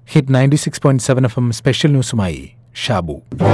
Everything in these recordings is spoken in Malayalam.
ഹിറ്റ് 96.7 FM സ്പെഷ്യൽ ന്യൂസുമായി ഷാബു.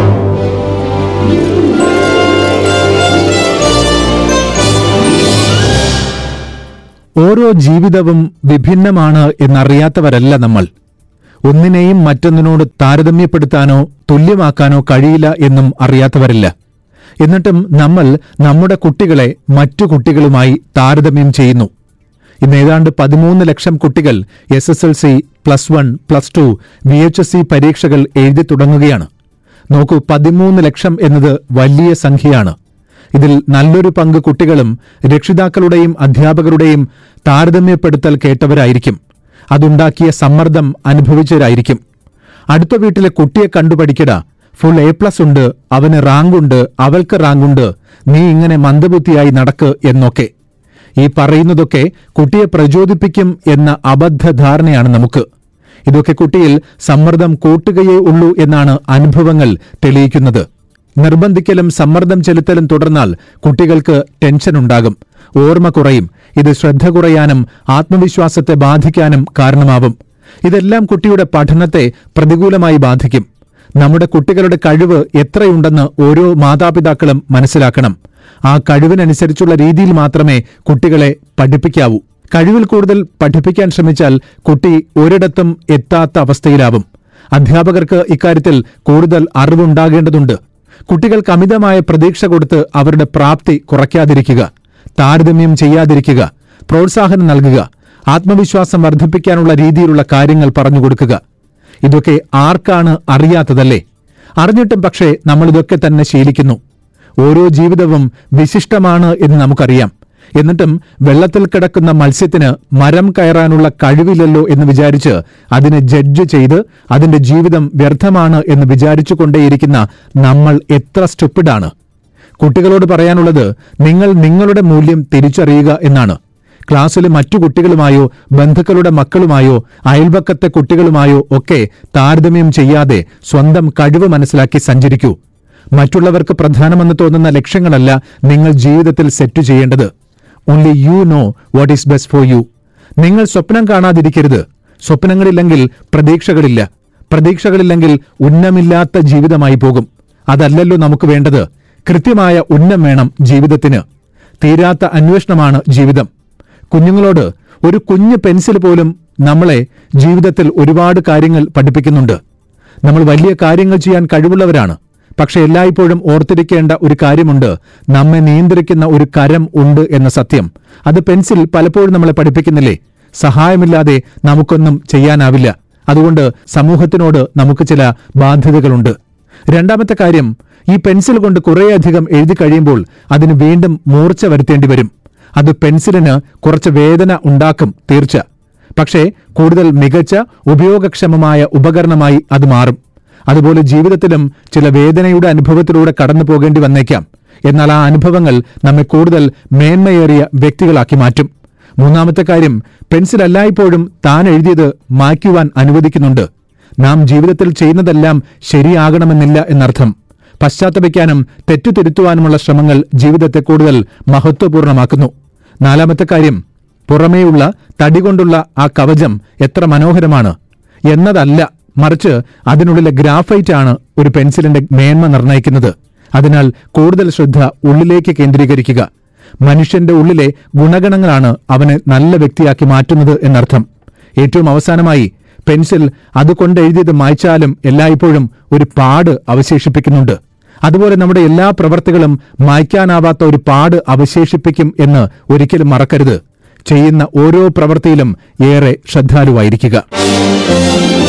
ഓരോ ജീവിതവും വിഭിന്നമാണ് എന്നറിയാത്തവരല്ല നമ്മൾ. ഒന്നിനെയും മറ്റൊന്നിനോട് താരതമ്യപ്പെടുത്താനോ തുല്യമാക്കാനോ കഴിയില്ല എന്നും അറിയാത്തവരില്ല. എന്നിട്ടും നമ്മൾ നമ്മുടെ കുട്ടികളെ മറ്റു കുട്ടികളുമായി താരതമ്യം ചെയ്യുന്നു. ഇന്ന് ഏതാണ്ട് 13 ലക്ഷം കുട്ടികൾ SSLC, +1, +2, VHSC പരീക്ഷകൾ എഴുതി തുടങ്ങുകയാണ്. നോക്കൂ, 13 ലക്ഷം എന്നത് വലിയ സംഖ്യയാണ്. ഇതിൽ നല്ലൊരു പങ്ക് കുട്ടികളും രക്ഷിതാക്കളുടെയും അധ്യാപകരുടെയും താരതമ്യപ്പെടുത്തൽ കേട്ടവരായിരിക്കും. അതുണ്ടാക്കിയ സമ്മർദ്ദം അനുഭവിച്ചവരായിരിക്കും. അടുത്ത വീട്ടിലെ കുട്ടിയെ കണ്ടുപഠിക്കടാ, ഫുൾ A+ ഉണ്ട്, അവന് റാങ്കുണ്ട്, അവൾക്ക് റാങ്കുണ്ട്, നീ ഇങ്ങനെ മന്ദബുദ്ധിയായി നടക്ക് എന്നൊക്കെ. ഈ പറയുന്നതൊക്കെ കുട്ടിയെ പ്രചോദിപ്പിക്കും എന്ന അബദ്ധധാരണയാണ് നമുക്ക്. ഇതൊക്കെ കുട്ടിയിൽ സമ്മർദ്ദം കൂട്ടുകയേ ഉള്ളൂ എന്നാണ് അനുഭവങ്ങൾ തെളിയിക്കുന്നത്. നിർബന്ധിക്കലും സമ്മർദ്ദം ചെലുത്തലും തുടർന്നാൽ കുട്ടികൾക്ക് ടെൻഷനുണ്ടാകും, ഓർമ്മ കുറയും. ഇത് ശ്രദ്ധ കുറയാനും ആത്മവിശ്വാസത്തെ ബാധിക്കാനും കാരണമാവും. ഇതെല്ലാം കുട്ടിയുടെ പഠനത്തെ പ്രതികൂലമായി ബാധിക്കും. നമ്മുടെ കുട്ടികളുടെ കഴിവ് എത്രയുണ്ടെന്ന് ഓരോ മാതാപിതാക്കളും മനസ്സിലാക്കണം. ആ കഴിവിനനുസരിച്ചുള്ള രീതിയിൽ മാത്രമേ കുട്ടികളെ പഠിപ്പിക്കാവൂ. കഴിവിൽ കൂടുതൽ പഠിപ്പിക്കാൻ ശ്രമിച്ചാൽ കുട്ടി ഒരിടത്തും എത്താത്ത അവസ്ഥയിലാവും. അധ്യാപകർക്ക് ഇക്കാര്യത്തിൽ കൂടുതൽ അറിവുണ്ടാകേണ്ടതുണ്ട്. കുട്ടികൾക്ക് അമിതമായ പ്രതീക്ഷ കൊടുത്ത് അവരുടെ പ്രാപ്തി കുറയ്ക്കാതിരിക്കുക, താരതമ്യം ചെയ്യാതിരിക്കുക, പ്രോത്സാഹനം നൽകുക, ആത്മവിശ്വാസം വർദ്ധിപ്പിക്കാനുള്ള രീതിയിലുള്ള കാര്യങ്ങൾ പറഞ്ഞുകൊടുക്കുക. ഇതൊക്കെ ആർക്കാണ് അറിയാത്തതല്ലേ? അറിഞ്ഞിട്ടും പക്ഷേ നമ്മളിതൊക്കെ തന്നെ ശീലിക്കുന്നു. ഓരോ ജീവിതവും വിശിഷ്ടമാണ് എന്ന് നമുക്കറിയാം. എന്നിട്ടും വെള്ളത്തിൽ കിടക്കുന്ന മത്സ്യത്തിന് മരം കയറാനുള്ള കഴിവില്ലല്ലോ എന്ന് വിചാരിച്ച് അതിനെ ജഡ്ജ് ചെയ്ത് അതിന്റെ ജീവിതം വ്യർത്ഥമാണ് എന്ന് വിചാരിച്ചുകൊണ്ടേയിരിക്കുന്ന നമ്മൾ എത്ര സ്റ്റുപ്പിഡാണ്. കുട്ടികളോട് പറയാനുള്ളത്, നിങ്ങൾ നിങ്ങളുടെ മൂല്യം തിരിച്ചറിയുക എന്നാണ്. ക്ലാസ്സിലെ മറ്റു കുട്ടികളുമായോ ബന്ധുക്കളുടെ മക്കളുമായോ അയൽപക്കത്തെ കുട്ടികളുമായോ ഒക്കെ താരതമ്യം ചെയ്യാതെ സ്വന്തം കഴിവ് മനസ്സിലാക്കി സഞ്ചരിക്കൂ. മറ്റുള്ളവർക്ക് പ്രധാനമെന്ന് തോന്നുന്ന ലക്ഷ്യങ്ങളല്ല നിങ്ങൾ ജീവിതത്തിൽ സെറ്റ് ചെയ്യേണ്ടത്. Only you know what is best for you. നിങ്ങൾ സ്വപ്നം കാണാതിരിക്കരുത്. സ്വപ്നങ്ങളില്ലെങ്കിൽ പ്രതീക്ഷകളില്ല. പ്രതീക്ഷകളില്ലെങ്കിൽ ഉന്നമില്ലാത്ത ജീവിതമായി പോകും. അതല്ലല്ലോ നമുക്ക് വേണ്ടത്. കൃത്യമായ ഉന്നം വേണം ജീവിതത്തിന്. തീരാത്ത അന്വേഷണമാണ് ജീവിതം. കുഞ്ഞുങ്ങളോട് ഒരു കുഞ്ഞ് പെൻസിൽ പോലും നമ്മളെ ജീവിതത്തിൽ ഒരുപാട് കാര്യങ്ങൾ പഠിപ്പിക്കുന്നുണ്ട്. നമ്മൾ വലിയ കാര്യങ്ങൾ ചെയ്യാൻ കഴിവുള്ളവരാണ്. പക്ഷെ എല്ലായ്പ്പോഴും ഓർത്തിരിക്കേണ്ട ഒരു കാര്യമുണ്ട്, നമ്മെ നിയന്ത്രിക്കുന്ന ഒരു കരം ഉണ്ട് എന്ന സത്യം. അത് പെൻസിൽ പലപ്പോഴും നമ്മളെ പഠിപ്പിക്കുന്നില്ലേ? സഹായമില്ലാതെ നമുക്കൊന്നും ചെയ്യാനാവില്ല. അതുകൊണ്ട് സമൂഹത്തിനോട് നമുക്ക് ചില ബാധ്യതകളുണ്ട്. രണ്ടാമത്തെ കാര്യം, ഈ പെൻസിൽ കൊണ്ട് കുറേയധികം എഴുതി കഴിയുമ്പോൾ അതിന് വീണ്ടും മൂർച്ച വരുത്തേണ്ടി വരും. അത് പെൻസിലിന് കുറച്ച് വേദന ഉണ്ടാക്കും, തീർച്ച. പക്ഷേ കൂടുതൽ മികച്ച ഉപയോഗക്ഷമമായ ഉപകരണമായി അത് മാറും. അതുപോലെ ജീവിതത്തിലും ചില വേദനയുടെ അനുഭവത്തിലൂടെ കടന്നു പോകേണ്ടി വന്നേക്കാം. എന്നാൽ ആ അനുഭവങ്ങൾ നമ്മെ കൂടുതൽ മേന്മയേറിയ വ്യക്തികളാക്കി മാറ്റും. മൂന്നാമത്തെ കാര്യം, പെൻസിൽ എല്ലായ്പ്പോഴും താൻ എഴുതിയത് മായ്ക്കുവാൻ അനുവദിക്കുന്നുണ്ട്. നാം ജീവിതത്തിൽ ചെയ്യുന്നതെല്ലാം ശരിയാകണമെന്നില്ല എന്നർത്ഥം. പശ്ചാത്തപിക്കാനും തെറ്റുതിരുത്തുവാനുമുള്ള ശ്രമങ്ങൾ ജീവിതത്തെ കൂടുതൽ മഹത്വപൂർണ്ണമാക്കുന്നു. നാലാമത്തെ കാര്യം, പുറമേയുള്ള തടികൊണ്ടുള്ള ആ കവചം എത്ര മനോഹരമാണ് എന്നതല്ല, മറിച്ച് അതിനുള്ളിലെ ഗ്രാഫൈറ്റ് ആണ് ഒരു പെൻസിലിന്റെ മേന്മ നിർണ്ണയിക്കുന്നത്. അതിനാൽ കൂടുതൽ ശ്രദ്ധ ഉള്ളിലേക്ക് കേന്ദ്രീകരിക്കുക. മനുഷ്യന്റെ ഉള്ളിലെ ഗുണഗണങ്ങളാണ് അവനെ നല്ല വ്യക്തിയാക്കി മാറ്റുന്നത് എന്നർത്ഥം. ഏറ്റവും അവസാനമായി, പെൻസിൽ അതുകൊണ്ട് എഴുതിയത് മായ്ച്ചാലും എല്ലായ്പ്പോഴും ഒരു പാട് അവശേഷിപ്പിക്കുന്നുണ്ട്. അതുപോലെ നമ്മുടെ എല്ലാ പ്രവർത്തികളും മായ്ക്കാനാവാത്ത ഒരു പാട് അവശേഷിപ്പിക്കും എന്ന് ഒരിക്കലും മറക്കരുത്. ചെയ്യുന്ന ഓരോ പ്രവൃത്തിയിലും ഏറെ ശ്രദ്ധാലുവായിരിക്കുക.